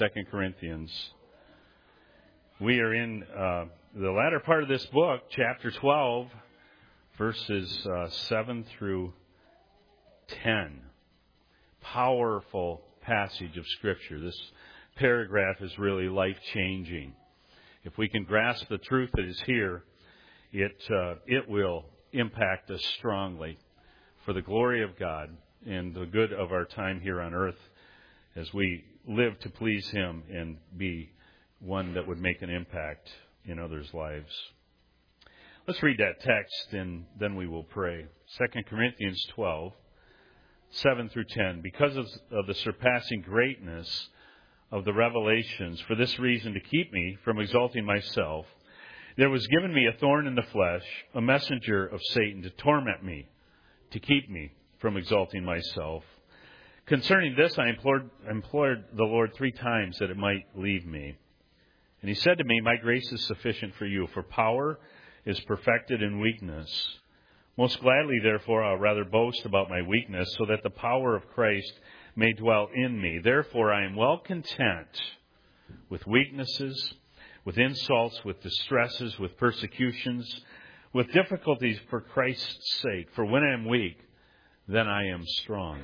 2 Corinthians. We are in the latter part of this book, chapter 12, verses 7 through 10. Powerful passage of Scripture. This paragraph is really life-changing. If we can grasp the truth that is here, it will impact us strongly for the glory of God and the good of our time here on earth as we live to please Him and be one that would make an impact in others' lives. Let's read that text and then we will pray. 2 Corinthians 12, 7 through 10. Because of the surpassing greatness of the revelations, for this reason to keep me from exalting myself, there was given me a thorn in the flesh, a messenger of Satan to torment me, to keep me from exalting myself. Concerning this, I implored the Lord 3 times that it might leave me. And He said to me, my grace is sufficient for you, for power is perfected in weakness. Most gladly, therefore, I'll rather boast about my weakness, so that the power of Christ may dwell in me. Therefore, I am well content with weaknesses, with insults, with distresses, with persecutions, with difficulties for Christ's sake. For when I am weak, then I am strong.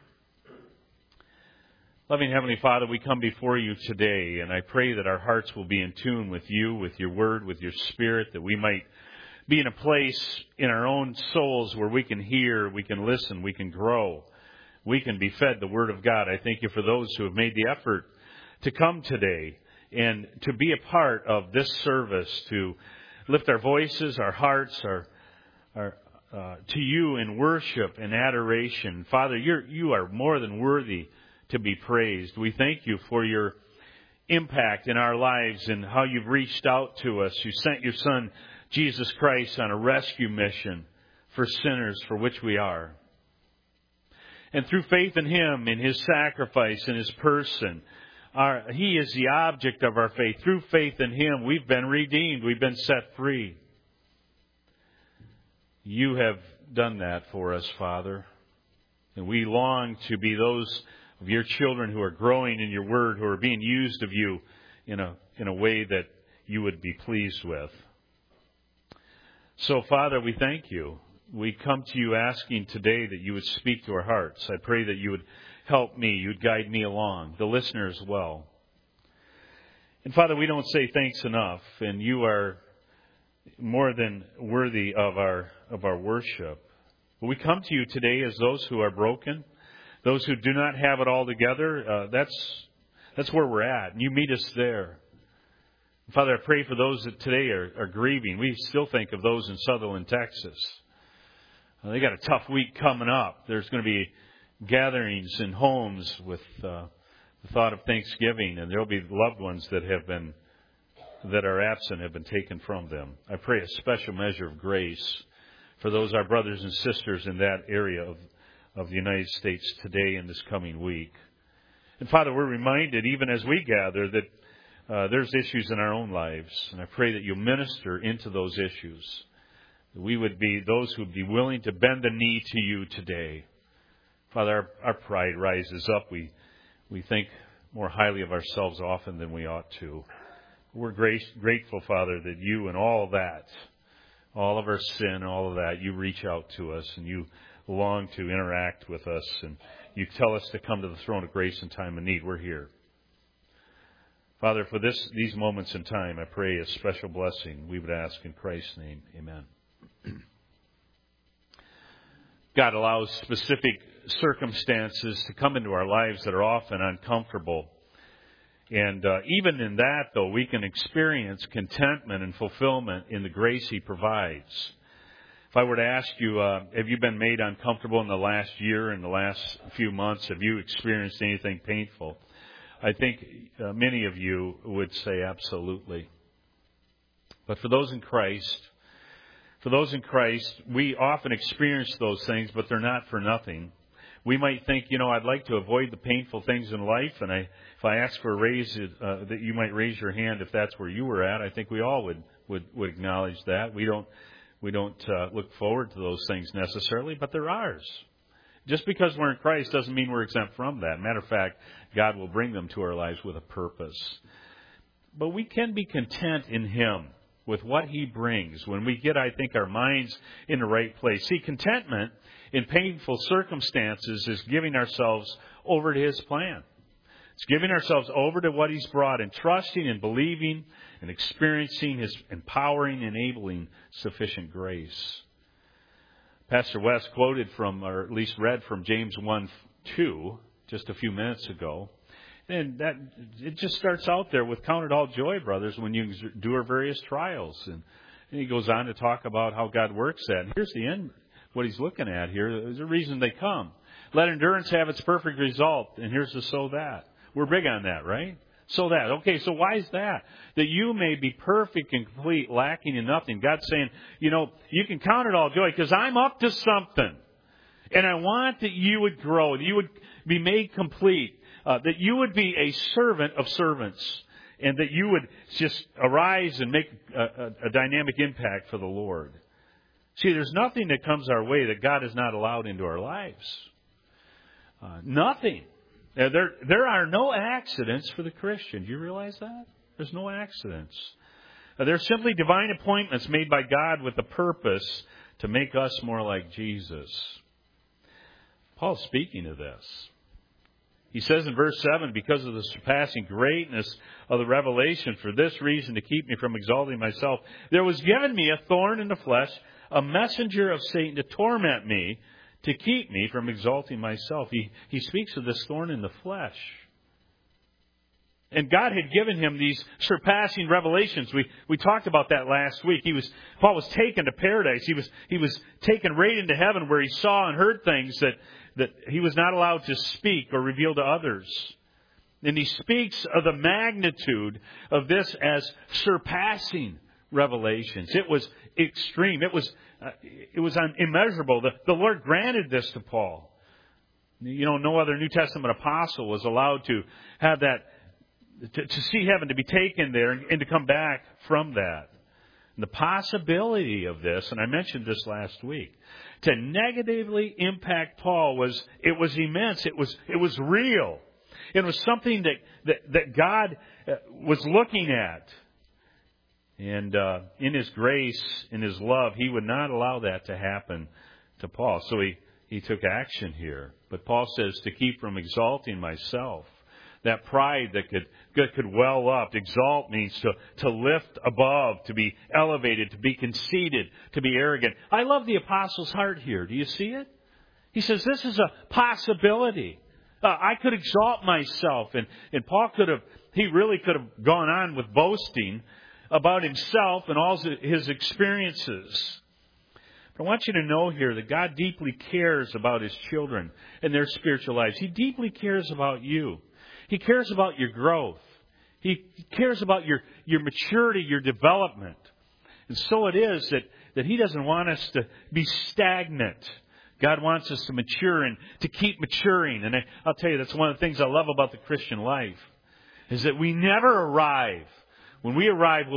Loving Heavenly Father, we come before You today, and I pray that our hearts will be in tune with You, with Your Word, with Your Spirit, that we might be in a place in our own souls where we can hear, we can listen, we can grow, we can be fed the Word of God. I thank You for those who have made the effort to come today and to be a part of this service, to lift our voices, our hearts, to You in worship and adoration. Father, You are more than worthy to be praised. We thank You for Your impact in our lives and how You've reached out to us. You sent Your Son, Jesus Christ, on a rescue mission for sinners, for which we are. And through faith in Him, in His sacrifice, in His person, He is the object of our faith. Through faith in Him, we've been redeemed. We've been set free. You have done that for us, Father. And we long to be those of Your children who are growing in Your Word, who are being used of You in a way that You would be pleased with. So, Father, we thank You. We come to You asking today that You would speak to our hearts. I pray that You would help me. You'd guide me along, the listener as well. And Father, we don't say thanks enough, and You are more than worthy of our worship. But we come to You today as those who are broken, those who do not have it all together. That's where we're at, and You meet us there. Father, I pray for those that today are grieving. We still think of those in Sutherland, Texas. They got a tough week coming up. There's going to be gatherings in homes with the thought of Thanksgiving, and there will be loved ones that are absent, have been taken from them. I pray a special measure of grace for those our brothers and sisters in that area of the United States today and this coming week. And Father, we're reminded, even as we gather, that there's issues in our own lives, and I pray that You minister into those issues. That we would be those who would be willing to bend the knee to You today. Father, our pride rises up. We think more highly of ourselves often than we ought to. We're grateful, Father, that You and all that, all of our sin, all of that, You reach out to us and You long to interact with us, and You tell us to come to the throne of grace in time of need. We're here. Father, for these moments in time, I pray a special blessing. We would ask in Christ's name. Amen. God allows specific circumstances to come into our lives that are often uncomfortable. And even in that, though, we can experience contentment and fulfillment in the grace He provides. If I were to ask you, have you been made uncomfortable in the last year, in the last few months? Have you experienced anything painful? I think many of you would say absolutely. But for those in Christ, we often experience those things, but they're not for nothing. We might think, I'd like to avoid the painful things in life, and if I ask for a raise, that you might raise your hand if that's where you were at. I think we all would acknowledge that. We don't look forward to those things necessarily, but they're ours. Just because we're in Christ doesn't mean we're exempt from that. Matter of fact, God will bring them to our lives with a purpose. But we can be content in Him with what He brings when we get, I think, our minds in the right place. See, contentment in painful circumstances is giving ourselves over to His plan. It's giving ourselves over to what He's brought and trusting and believing and experiencing His empowering, enabling, sufficient grace. Pastor West quoted from, or at least read from James 1:2 just a few minutes ago. And that it just starts out there with count it all joy, brothers, when you endure various trials. And he goes on to talk about how God works that. And here's the end, what he's looking at here. There's a reason they come. Let endurance have its perfect result. And here's the so that. We're big on that, right? So that. Okay, so why is that? That you may be perfect and complete, lacking in nothing. God's saying, you can count it all joy because I'm up to something. And I want that you would grow, that you would be made complete, that you would be a servant of servants, and that you would just arise and make a dynamic impact for the Lord. See, there's nothing that comes our way that God has not allowed into our lives. Nothing. There are no accidents for the Christian. Do you realize that? There's no accidents. They're simply divine appointments made by God with the purpose to make us more like Jesus. Paul's speaking of this. He says in verse 7, because of the surpassing greatness of the revelation, for this reason, to keep me from exalting myself, there was given me a thorn in the flesh, a messenger of Satan to torment me, to keep me from exalting myself. He speaks of this thorn in the flesh. And God had given him these surpassing revelations. We talked about that last week. Paul was taken to paradise. He was taken right into heaven where he saw and heard things that he was not allowed to speak or reveal to others. And he speaks of the magnitude of this as surpassing revelations. It was extreme. It was immeasurable. The Lord granted this to Paul. No other New Testament apostle was allowed to have that, to see heaven, to be taken there and to come back from that. And the possibility of this, and I mentioned this last week, to negatively impact Paul was immense. It was real. It was something that God was looking at. And in His grace, in His love, He would not allow that to happen to Paul. So he took action here. But Paul says to keep from exalting myself. That pride that could well up. Exalt means to lift above, to be elevated, to be conceited, to be arrogant. I love the apostle's heart here. Do you see it? He says this is a possibility. I could exalt myself. And Paul really could have gone on with boasting about himself and all his experiences. But I want you to know here that God deeply cares about His children and their spiritual lives. He deeply cares about you. He cares about your growth. He cares about your maturity, your development. And so it is that He doesn't want us to be stagnant. God wants us to mature and to keep maturing. And I'll tell you, that's one of the things I love about the Christian life, is that we never arrive. When we arrive,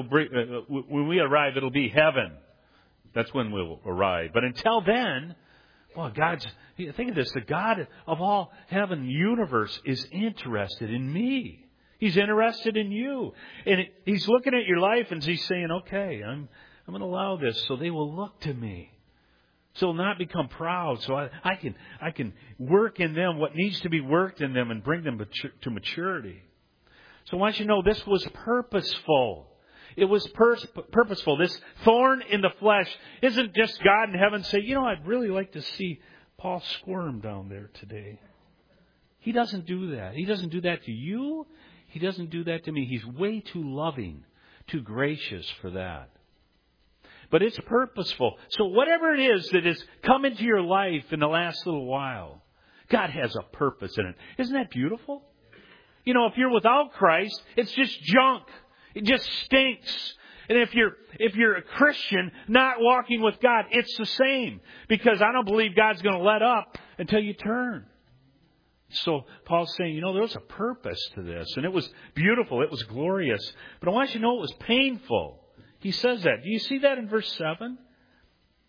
it'll be heaven. That's when we'll arrive. But until then, well, think of this, the God of all heaven and universe is interested in me. He's interested in you. And He's looking at your life and He's saying, okay, I'm going to allow this so they will look to me. So they'll not become proud. So I can work in them what needs to be worked in them and bring them to maturity. So I want you to know this was purposeful. It was purposeful. This thorn in the flesh isn't just God in heaven saying, I'd really like to see Paul squirm down there today. He doesn't do that. He doesn't do that to you. He doesn't do that to me. He's way too loving, too gracious for that. But it's purposeful. So whatever it is that has come into your life in the last little while, God has a purpose in it. Isn't that beautiful? If you're without Christ, it's just junk. It just stinks. And if you're a Christian not walking with God, it's the same. Because I don't believe God's going to let up until you turn. So Paul's saying, there was a purpose to this. And it was beautiful. It was glorious. But I want you to know it was painful. He says that. Do you see that in verse 7?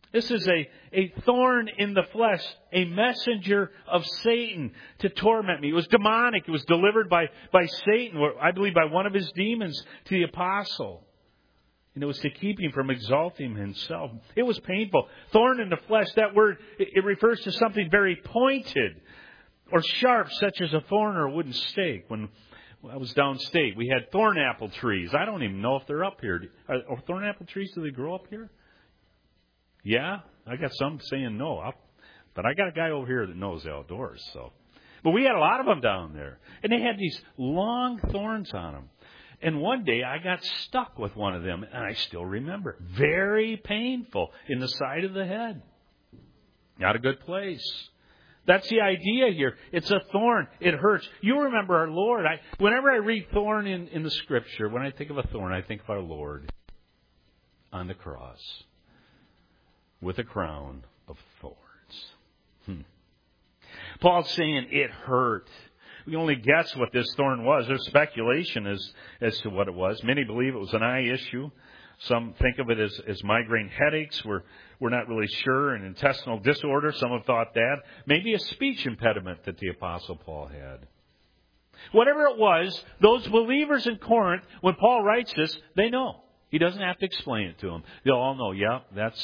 This is a thorn in the flesh, a messenger of Satan to torment me. It was demonic. It was delivered by Satan, or I believe by one of his demons, to the apostle. And it was to keep him from exalting himself. It was painful. Thorn in the flesh, that word, it refers to something very pointed or sharp, such as a thorn or a wooden stake. When I was downstate, we had thorn apple trees. I don't even know if they're up here. Are thorn apple trees, do they grow up here? Yeah, I got some saying no, but I got a guy over here that knows the outdoors. But we had a lot of them down there, and they had these long thorns on them. And one day I got stuck with one of them, and I still remember, very painful in the side of the head. Not a good place. That's the idea here. It's a thorn. It hurts. You remember our Lord. Whenever I read thorn in the Scripture, when I think of a thorn, I think of our Lord on the cross with a crown of thorns. Paul's saying it hurt. We can only guess what this thorn was. There's speculation as to what it was. Many believe it was an eye issue. Some think of it as migraine headaches. We're not really sure. An intestinal disorder. Some have thought that. Maybe a speech impediment that the Apostle Paul had. Whatever it was, those believers in Corinth, when Paul writes this, they know. He doesn't have to explain it to them. They'll all know, yeah,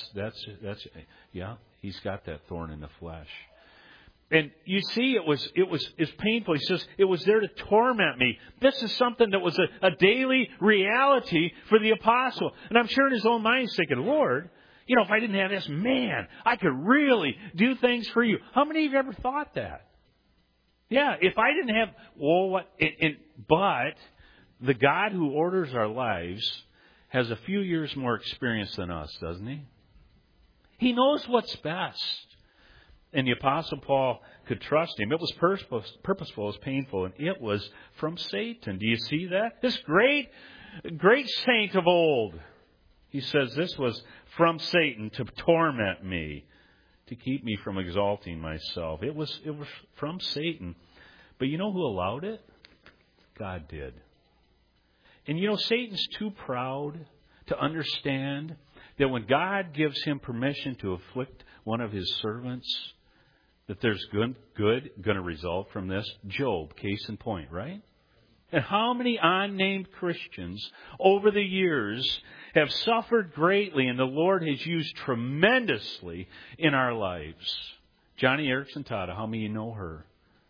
he's got that thorn in the flesh. And you see, it's painful. He says, it was there to torment me. This is something that was a daily reality for the apostle. And I'm sure in his own mind he's thinking, Lord, if I didn't have this, man, I could really do things for you. How many of you ever thought that? Yeah, if I didn't have, but the God who orders our lives has a few years more experience than us, doesn't he? He knows what's best. And the Apostle Paul could trust him. It was purposeful, it was painful, and it was from Satan. Do you see that? This great saint of old, he says this was from Satan to torment me, to keep me from exalting myself. It was from Satan. But you know who allowed it? God did. And Satan's too proud to understand that when God gives him permission to afflict one of his servants, that there's good going to result from this. Job, case in point, right? And how many unnamed Christians over the years have suffered greatly, and the Lord has used tremendously in our lives? Johnny Erickson Tada, how many of you know her?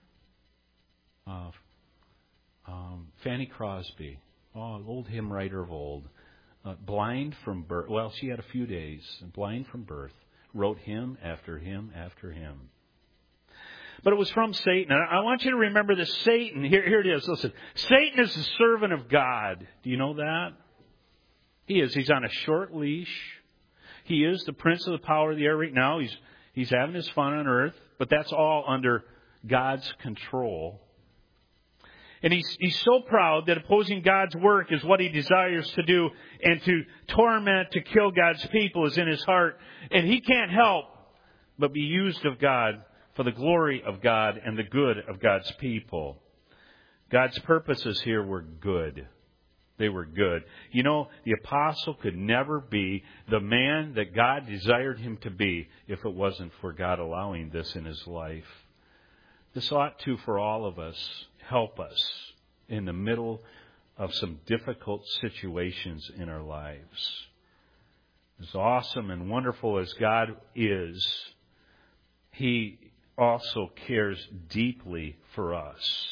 Fanny Crosby, old hymn writer of old. Blind from birth. Well, she had a few days. Blind from birth. Wrote hymn after hymn after hymn. But it was from Satan. And I want you to remember that Satan, here it is. Listen, Satan is the servant of God. Do you know that? He is. He's on a short leash. He is the prince of the power of the air right now. He's having his fun on earth. But that's all under God's control. And he's so proud that opposing God's work is what he desires to do, and to torment, to kill God's people is in his heart. And he can't help but be used of God for the glory of God and the good of God's people. God's purposes here were good. They were good. The apostle could never be the man that God desired him to be if it wasn't for God allowing this in his life. This ought to, for all of us, help us in the middle of some difficult situations in our lives. As awesome and wonderful as God is, he also cares deeply for us.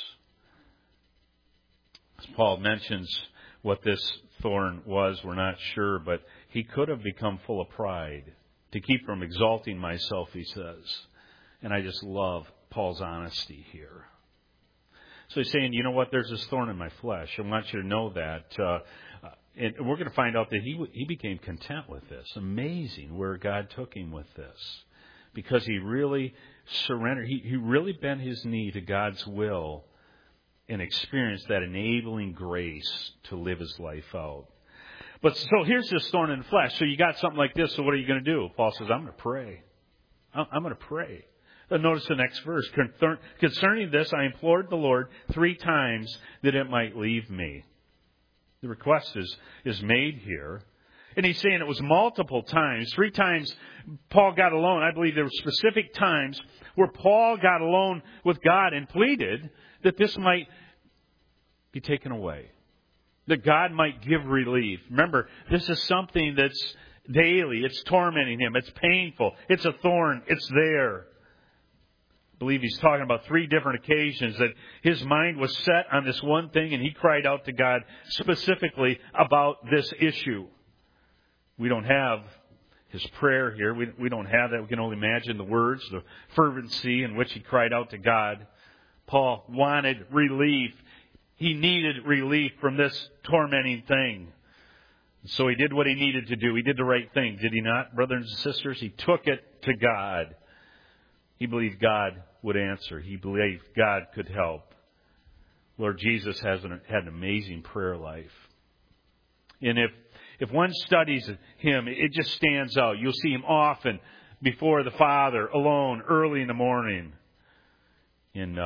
As Paul mentions what this thorn was, we're not sure, but he could have become full of pride. To keep from exalting myself, he says. And I just love Paul's honesty here. So he's saying, you know what, there's this thorn in my flesh. I want you to know that. And we're going to find out that he became content with this. Amazing where God took him with this. Because he really surrendered. He really bent his knee to God's will and experienced that enabling grace to live his life out. But so here's this thorn in the flesh. So you got something like this, so what are you going to do? Paul says, I'm going to pray. I'm going to pray. Notice the next verse. Concerning this, I implored the Lord 3 times that it might leave me. The request is made here. And he's saying it was multiple times. 3 times Paul got alone. I believe there were specific times where Paul got alone with God and pleaded that this might be taken away. That God might give relief. Remember, this is something that's daily. It's tormenting him. It's painful. It's a thorn. It's there. I believe he's talking about 3 different occasions that his mind was set on this one thing and he cried out to God specifically about this issue. We don't have his prayer here. We don't have that. We can only imagine the words, the fervency in which he cried out to God. Paul wanted relief. He needed relief from this tormenting thing. So he did what he needed to do. He did the right thing, did he not, brothers and sisters? He took it to God. He believed God would answer. He believed God could help. Lord Jesus had an amazing prayer life. And if one studies him, it just stands out. You'll see him often before the Father, alone, early in the morning. And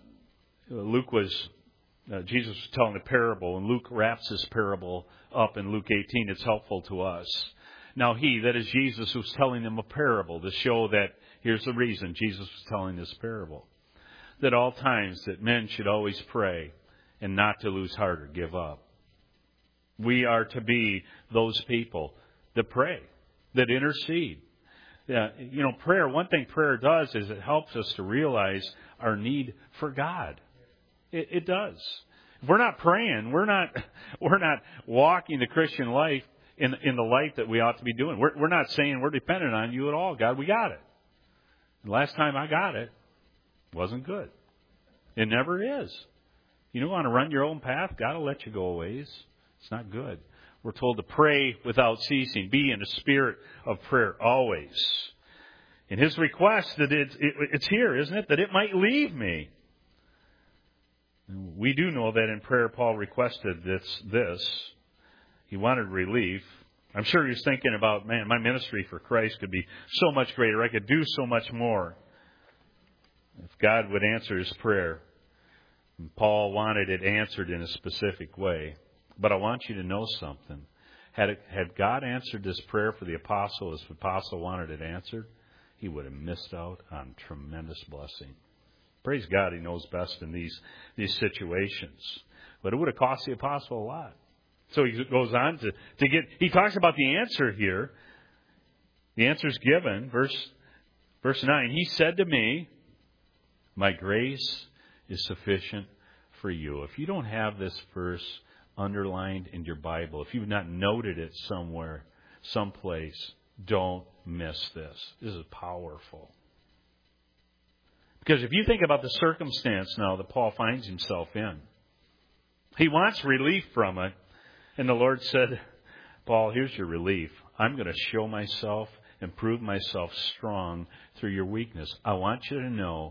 Jesus was telling a parable, and Luke wraps this parable up in Luke 18. It's helpful to us. Now he, that is Jesus, was telling them a parable to show that, here's the reason Jesus was telling this parable. That all times that men should always pray and not to lose heart or give up. We are to be those people that pray, that intercede. Prayer, one thing prayer does is it helps us to realize our need for God. It does. If we're not praying, we're not walking the Christian life in the light that we ought to be doing. We're not saying we're dependent on you at all. God, we got it. And last time I got it, wasn't good. It never is. You want to run your own path, God will let you go a ways. It's not good. We're told to pray without ceasing. Be in a spirit of prayer always. And his request that it's here, isn't it? That it might leave me. We do know that in prayer Paul requested this. He wanted relief. I'm sure he was thinking about, man, my ministry for Christ could be so much greater. I could do so much more if God would answer his prayer. And Paul wanted it answered in a specific way. But I want you to know something. Had God answered this prayer for the apostle as the apostle wanted it answered, he would have missed out on tremendous blessing. Praise God, he knows best in these situations. But it would have cost the apostle a lot. So he goes on to get, he talks about the answer here. The answer is given, verse 9. He said to me, my grace is sufficient for you. If you don't have this verse underlined in your Bible, if you've not noted it somewhere, someplace, don't miss this. This is powerful. Because if you think about the circumstance now that Paul finds himself in, he wants relief from it. And the Lord said, Paul, here's your relief. I'm going to show myself and prove myself strong through your weakness. I want you to know.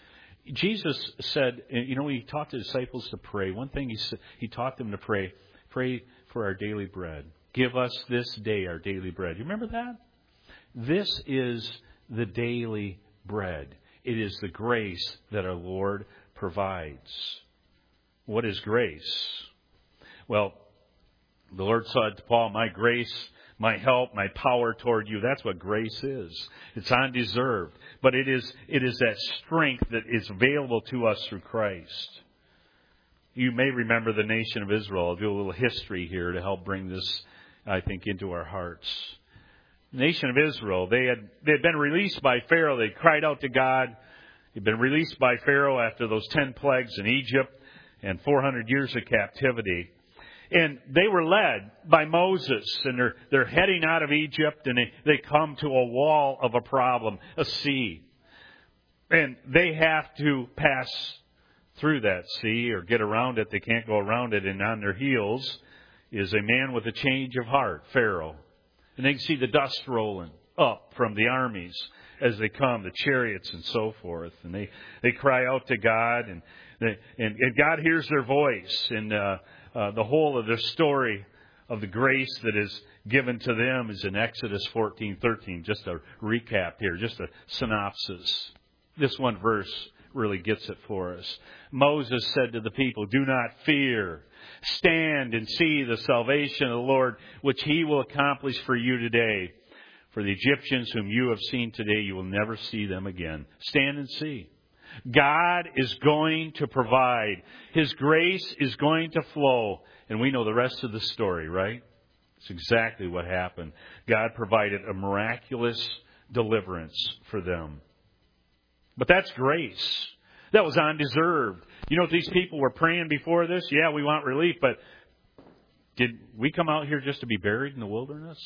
Jesus said, he taught the disciples to pray. One thing he taught them to pray for our daily bread. Give us this day our daily bread. You remember that? This is the daily bread. It is the grace that our Lord provides. What is grace? Well, the Lord said to Paul, my grace, my help, my power toward you. That's what grace is. It's undeserved. But it is that strength that is available to us through Christ. You may remember the nation of Israel. I'll do a little history here to help bring this, I think, into our hearts. The nation of Israel, they had been released by Pharaoh. They cried out to God. They'd been released by Pharaoh after those 10 plagues in Egypt and 400 years of captivity. And they were led by Moses, and they're heading out of Egypt, and they come to a wall of a problem, a sea. And they have to pass through that sea or get around it. They can't go around it. And on their heels is a man with a change of heart, Pharaoh. And they can see the dust rolling up from the armies as they come, the chariots and so forth. And they cry out to God, and God hears their voice. And the whole of their story of the grace that is given to them is in Exodus 14:13. Just a recap here, just a synopsis. This one verse really gets it for us. Moses said to the people, do not fear. Stand and see the salvation of the Lord, which He will accomplish for you today. For the Egyptians whom you have seen today, you will never see them again. Stand and see. God is going to provide. His grace is going to flow. And we know the rest of the story, right? It's exactly what happened. God provided a miraculous deliverance for them. But that's grace. That was undeserved. You know what these people were praying before this? Yeah, we want relief, but did we come out here just to be buried in the wilderness?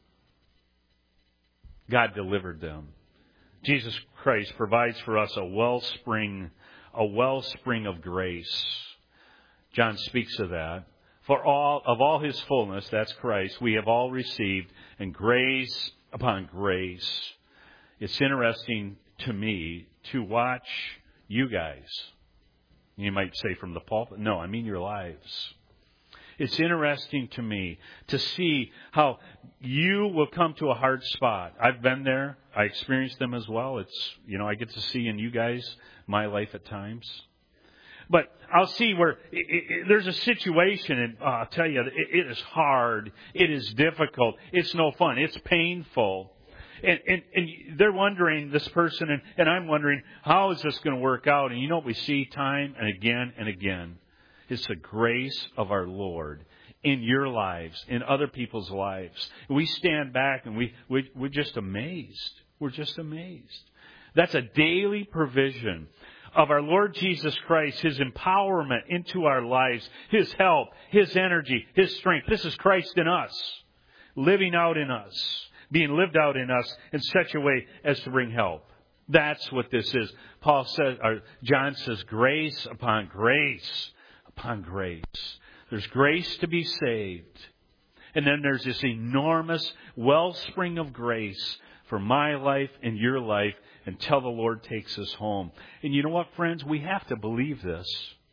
God delivered them. Jesus Christ provides for us a wellspring of grace. John speaks of that. For all His fullness, that's Christ, we have all received, and grace upon grace. It's interesting to me to watch you guys. You might say from the pulpit. No, I mean your lives. It's interesting to me to see how you will come to a hard spot. I've been there. I experienced them as well. I get to see in you guys my life at times. But I'll see where there's a situation, and I'll tell you, it is hard. It is difficult. It's no fun. It's painful. And they're wondering, this person, and I'm wondering, how is this going to work out? And you know what we see time and again and again? It's the grace of our Lord in your lives, in other people's lives. We stand back and we're just amazed. We're just amazed. That's a daily provision of our Lord Jesus Christ, His empowerment into our lives, His help, His energy, His strength. This is Christ in us, living out in us, being lived out in us in such a way as to bring help. That's what this is. John says, grace upon grace upon grace. There's grace to be saved. And then there's this enormous wellspring of grace for my life and your life until the Lord takes us home. And you know what, friends? We have to believe this.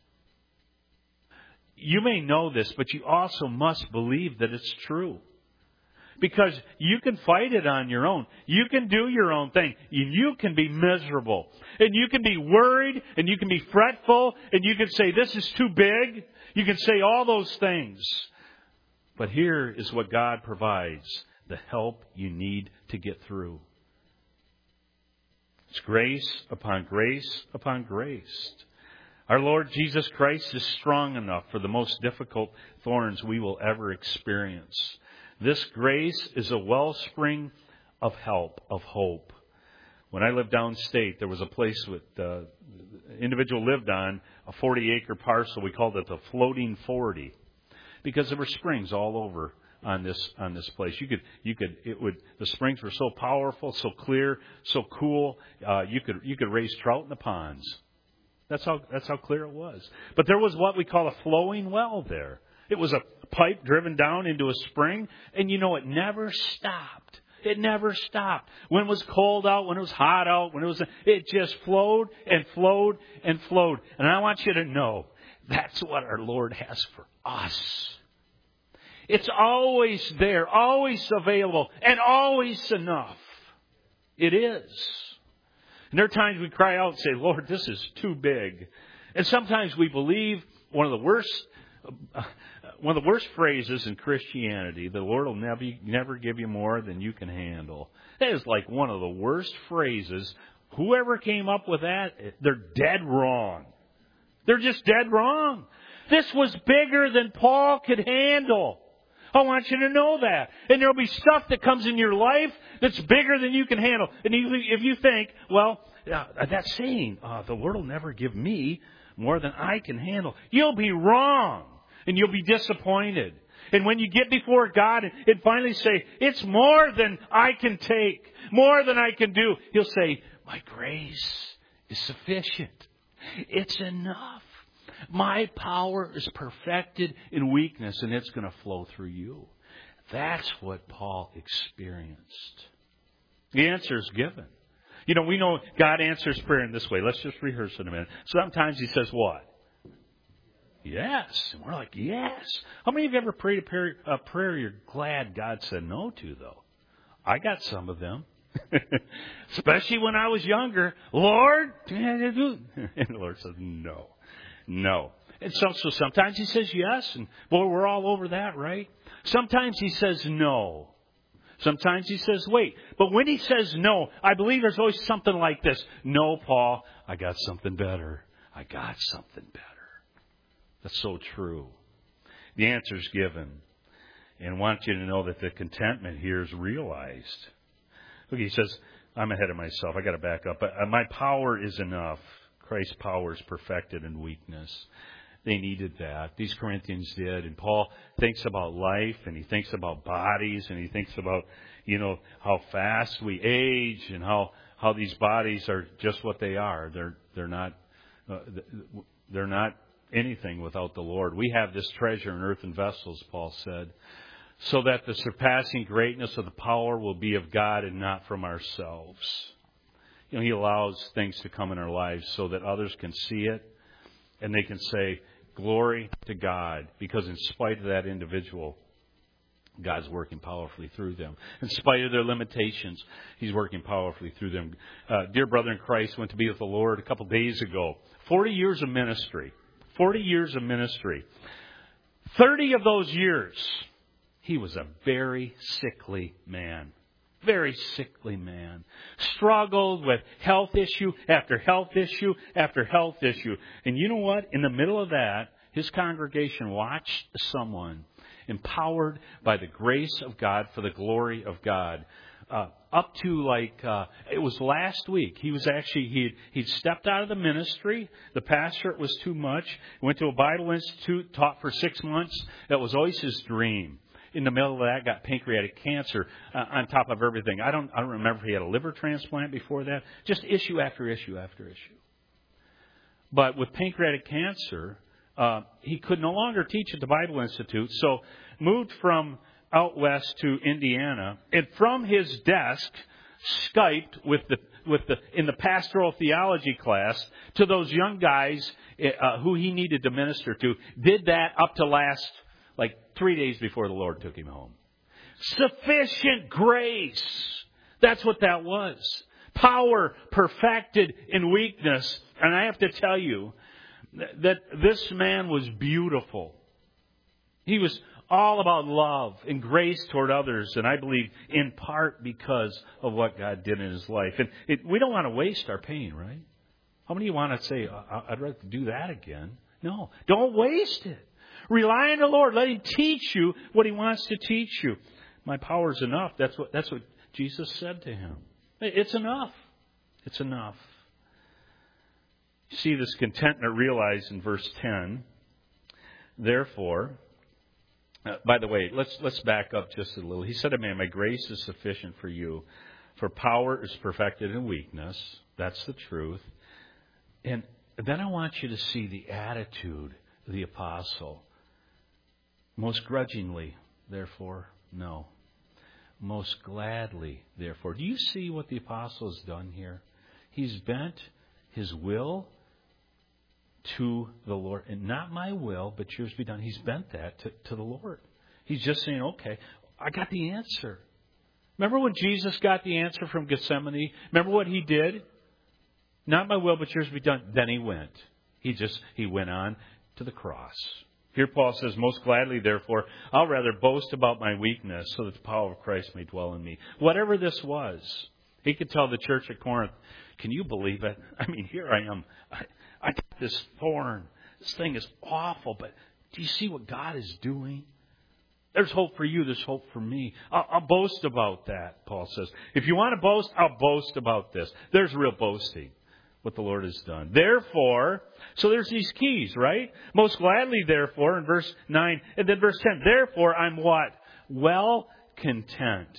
You may know this, but you also must believe that it's true. Because you can fight it on your own. You can do your own thing. You can be miserable. And you can be worried. And you can be fretful. And you can say, this is too big. You can say all those things. But here is what God provides. The help you need to get through. It's grace upon grace upon grace. Our Lord Jesus Christ is strong enough for the most difficult thorns we will ever experience. This grace is a wellspring of help, of hope. When I lived downstate, there was a place with the individual lived on a 40-acre parcel. We called it the Floating 40 because there were springs all over on this place. The springs were so powerful, so clear, so cool. You could raise trout in the ponds. That's how clear it was. But there was what we call a flowing well there. It was a pipe driven down into a spring, and it never stopped. It never stopped. When it was cold out, when it was hot out, it just flowed and flowed and flowed. And I want you to know that's what our Lord has for us. It's always there, always available, and always enough. It is. And there are times we cry out and say, Lord, this is too big. And sometimes we believe one of the worst phrases in Christianity, the Lord will never give you more than you can handle. That is like one of the worst phrases. Whoever came up with that, they're dead wrong. They're just dead wrong. This was bigger than Paul could handle. I want you to know that. And there'll be stuff that comes in your life that's bigger than you can handle. And if you think, well, that's saying, the Lord will never give me more than I can handle. You'll be wrong. And you'll be disappointed. And when you get before God and finally say, it's more than I can take, more than I can do, He'll say, my grace is sufficient. It's enough. My power is perfected in weakness, and it's going to flow through you. That's what Paul experienced. The answer is given. We know God answers prayer in this way. Let's just rehearse it a minute. Sometimes He says what? Yes. And we're like, yes. How many of you ever prayed a prayer you're glad God said no to, though? I got some of them. Especially when I was younger. Lord, and the Lord says no. No. And so sometimes he says yes, and boy, we're all over that, right? Sometimes he says no. Sometimes he says wait. But when he says no, I believe there's always something like this. No, Paul, I got something better. I got something better. That's so true. The answer's given. And I want you to know that the contentment here is realized. Look, he says, I'm ahead of myself. I got to back up. But my power is enough. Christ's power is perfected in weakness. They needed that. These Corinthians did. And Paul thinks about life, and he thinks about bodies, and he thinks about, how fast we age, and how these bodies are just what they are. They're not anything without the Lord. We have this treasure in earthen vessels, Paul said, so that the surpassing greatness of the power will be of God and not from ourselves. He allows things to come in our lives so that others can see it and they can say, glory to God, because in spite of that individual, God's working powerfully through them. In spite of their limitations, He's working powerfully through them. Dear brother in Christ went to be with the Lord a couple days ago. 40 years of ministry. 40 years of ministry. 30 of those years, he was a very sickly man. Very sickly man. Struggled with health issue after health issue after health issue. And you know what? In the middle of that, his congregation watched someone empowered by the grace of God for the glory of God. Up to it was last week. He was actually, he'd stepped out of the ministry. The pastorate was too much. Went to a Bible Institute, taught for 6 months. That was always his dream. In the middle of that, got pancreatic cancer on top of everything. I don't remember if he had a liver transplant before that. Just issue after issue after issue. But with pancreatic cancer, he could no longer teach at the Bible Institute, so moved from out west to Indiana, and from his desk, Skyped in the pastoral theology class to those young guys who he needed to minister to. Did that up to last 3 days before the Lord took him home. Sufficient grace. That's what that was. Power perfected in weakness. And I have to tell you that this man was beautiful. He was all about love and grace toward others, and I believe in part because of what God did in his life. And we don't want to waste our pain, right? How many of you want to say, I'd rather do that again? No, don't waste it. Rely on the Lord. Let Him teach you what He wants to teach you. My power is enough. That's what Jesus said to him. It's enough. It's enough. You see this contentment realized in verse 10. Therefore, by the way, let's back up just a little. He said to me, my grace is sufficient for you, for power is perfected in weakness. That's the truth. And then I want you to see the attitude of the apostle. Most grudgingly, therefore, no. Most gladly, therefore. Do you see what the apostle has done here? He's bent his will to the Lord. And not my will, but yours be done. He's bent that to the Lord. He's just saying, okay, I got the answer. Remember when Jesus got the answer from Gethsemane? Remember what He did? Not my will, but yours be done. Then He went. He went on to the cross. Here Paul says, most gladly, therefore, I'll rather boast about my weakness so that the power of Christ may dwell in me. Whatever this was, he could tell the church at Corinth, can you believe it? I mean, here I am. I got this thorn. This thing is awful, but do you see what God is doing? There's hope for you. There's hope for me. I'll boast about that, Paul says. If you want to boast, I'll boast about this. There's real boasting, what the Lord has done. Therefore, so there's these keys, right? Most gladly, therefore, in verse 9, and then verse 10, therefore I'm what? Well content.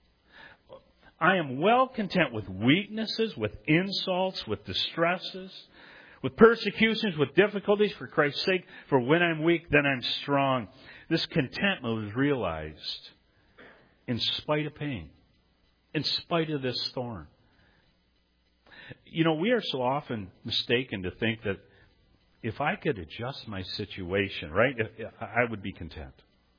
I am well content with weaknesses, with insults, with distresses, with persecutions, with difficulties for Christ's sake. For when I'm weak, then I'm strong. This contentment was realized in spite of pain, in spite of this thorn. You know, we are so often mistaken to think that if I could adjust my situation, right, I would be content.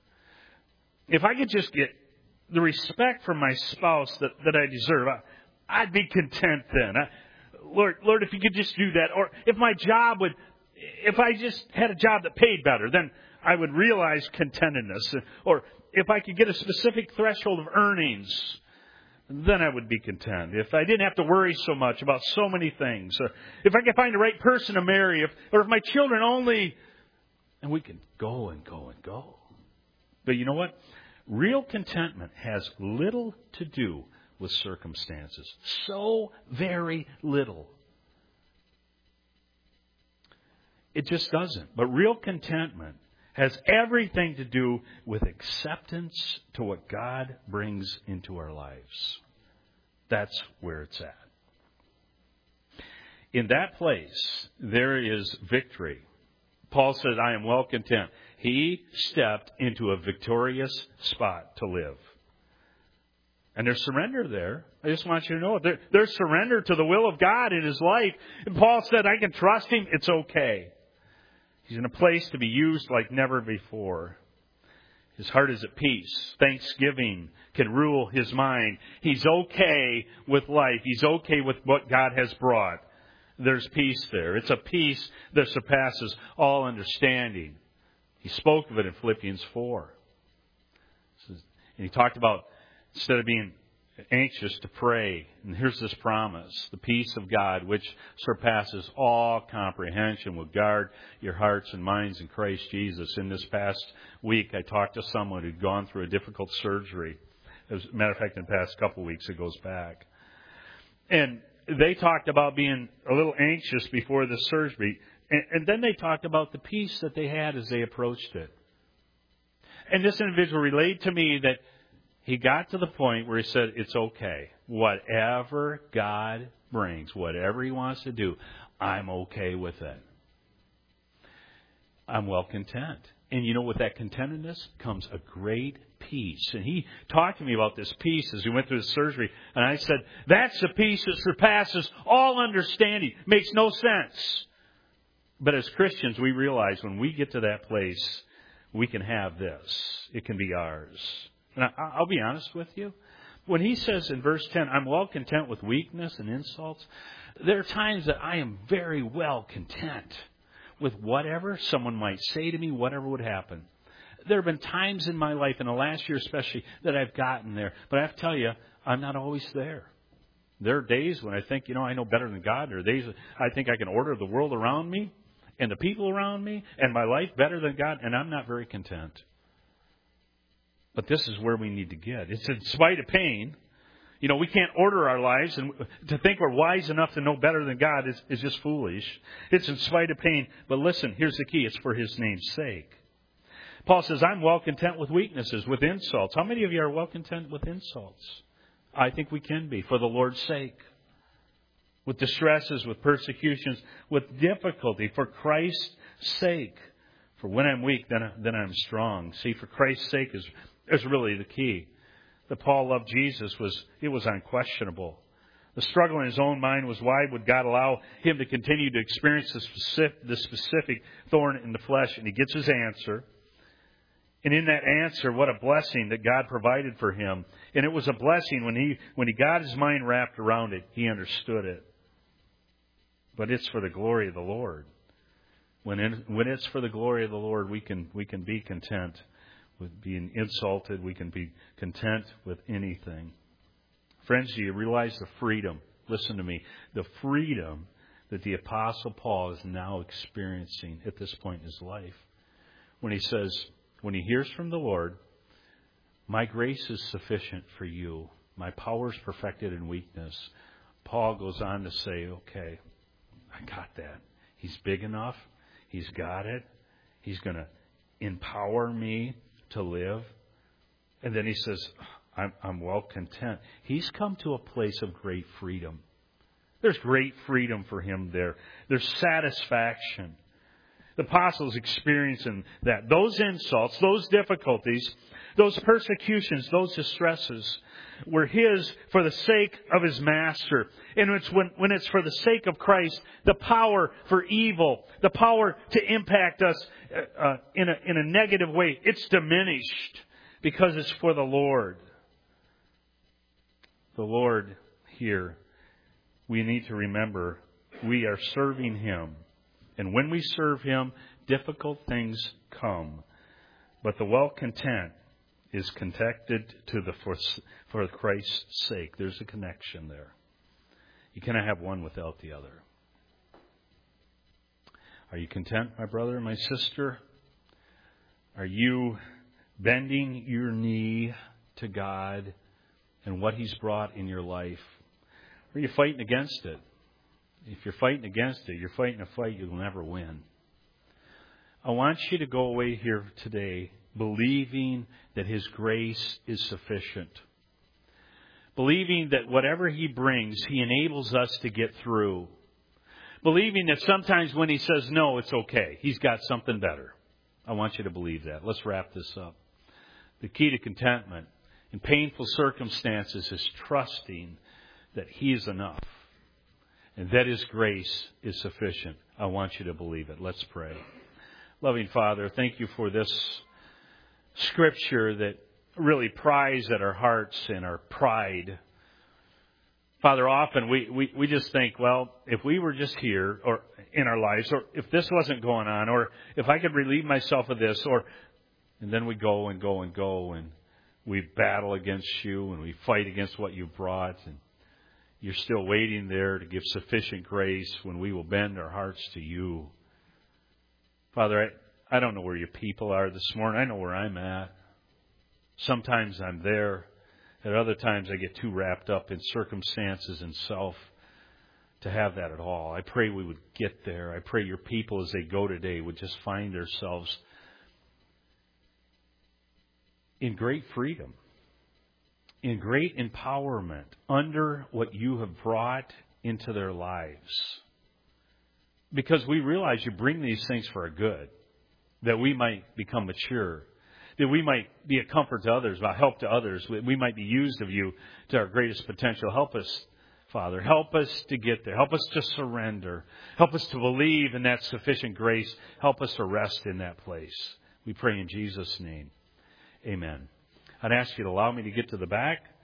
If I could just get the respect from my spouse that I deserve, I'd be content then. Lord, if you could just do that. Or if my job would, If I just had a job that paid better, then I would realize contentedness. Or if I could get a specific threshold of earnings, then I would be content. If I didn't have to worry so much about so many things. If I could find the right person to marry. Or if my children only... And we can go and go and go. But you know what? Real contentment has little to do with circumstances. So very little. It just doesn't. But real contentment has everything to do with acceptance to what God brings into our lives. That's where it's at. In that place, there is victory. Paul says, I am well content. He stepped into a victorious spot to live. And there's surrender there. I just want you to know there's surrender to the will of God in his life. And Paul said, I can trust him. It's okay. He's in a place to be used like never before. His heart is at peace. Thanksgiving can rule his mind. He's okay with life. He's okay with what God has brought. There's peace there. It's a peace that surpasses all understanding. He spoke of it in Philippians 4. And he talked about, instead of being anxious, to pray. And here's this promise. The peace of God, which surpasses all comprehension, will guard your hearts and minds in Christ Jesus. In this past week, I talked to someone who'd gone through a difficult surgery. As a matter of fact, in the past couple of weeks, it goes back. And they talked about being a little anxious before the surgery. And then they talked about the peace that they had as they approached it. And this individual relayed to me that he got to the point where he said, it's okay. Whatever God brings, whatever he wants to do, I'm okay with it. I'm well content. And you know, with that contentedness comes a great peace. And he talked to me about this peace as he went through the surgery. And I said, that's the peace that surpasses all understanding. Makes no sense. But as Christians, we realize when we get to that place, we can have this. It can be ours. And I'll be honest with you. When he says in verse 10, I'm well content with weakness and insults, there are times that I am very well content with whatever someone might say to me, whatever would happen. There have been times in my life, in the last year especially, that I've gotten there. But I have to tell you, I'm not always there. There are days when I think, I know better than God. There are days I think I can order the world around me and the people around me and my life better than God, and I'm not very content. But this is where we need to get. It's in spite of pain. We can't order our lives, and to think we're wise enough to know better than God is just foolish. It's in spite of pain. But listen, here's the key. It's for his name's sake. Paul says, I'm well content with weaknesses, with insults. How many of you are well content with insults? I think we can be, for the Lord's sake. With distresses, with persecutions, with difficulty, for Christ's sake. For when I'm weak, then I'm strong. See, for Christ's sake is really the key. That Paul loved Jesus was unquestionable. The struggle in his own mind was, why would God allow him to continue to experience the specific thorn in the flesh? And he gets his answer. And in that answer, what a blessing that God provided for him. And it was a blessing when he got his mind wrapped around it, he understood it. But it's for the glory of the Lord. When it's for the glory of the Lord, we can be content with being insulted. We can be content with anything. Friends, do you realize the freedom? Listen to me. The freedom that the Apostle Paul is now experiencing at this point in his life. When he says, when he hears from the Lord, my grace is sufficient for you. My power is perfected in weakness. Paul goes on to say, okay, I got that. He's big enough. He's got it. He's going to empower me to live. And then he says, I'm well content. He's come to a place of great freedom. There's great freedom for him there. There's satisfaction. The apostles experiencing that. Those insults, those difficulties, those persecutions, those distresses were his for the sake of his master. And it's when it's for the sake of Christ, the power for evil, the power to impact us in a negative way, it's diminished because it's for the Lord. The Lord here, we need to remember we are serving him And when we serve Him, difficult things come. But the well-content is connected to the for Christ's sake. There's a connection there. You cannot have one without the other. Are you content, my brother and my sister? Are you bending your knee to God and what He's brought in your life? Or are you fighting against it? If you're fighting against it, you're fighting a fight you'll never win. I want you to go away here today believing that His grace is sufficient. Believing that whatever He brings, He enables us to get through. Believing that sometimes when He says no, it's okay. He's got something better. I want you to believe that. Let's wrap this up. The key to contentment in painful circumstances is trusting that He is enough and that His grace is sufficient. I want you to believe it. Let's pray. Loving Father, thank You for this Scripture that really pries at our hearts and our pride. Father, often we just think, well, if we were just here or in our lives, or if this wasn't going on, or if I could relieve myself of this, and then we go and go and go, and we battle against You, and we fight against what You've brought, and You're still waiting there to give sufficient grace when we will bend our hearts to You. Father, I don't know where Your people are this morning. I know where I'm at. Sometimes I'm there. At other times I get too wrapped up in circumstances and self to have that at all. I pray we would get there. I pray Your people as they go today would just find themselves in great freedom, in great empowerment under what You have brought into their lives. Because we realize You bring these things for our good, that we might become mature, that we might be a comfort to others, a help to others. We might be used of You to our greatest potential. Help us, Father. Help us to get there. Help us to surrender. Help us to believe in that sufficient grace. Help us to rest in that place. We pray in Jesus' name. Amen. I'd ask you to allow me to get to the back.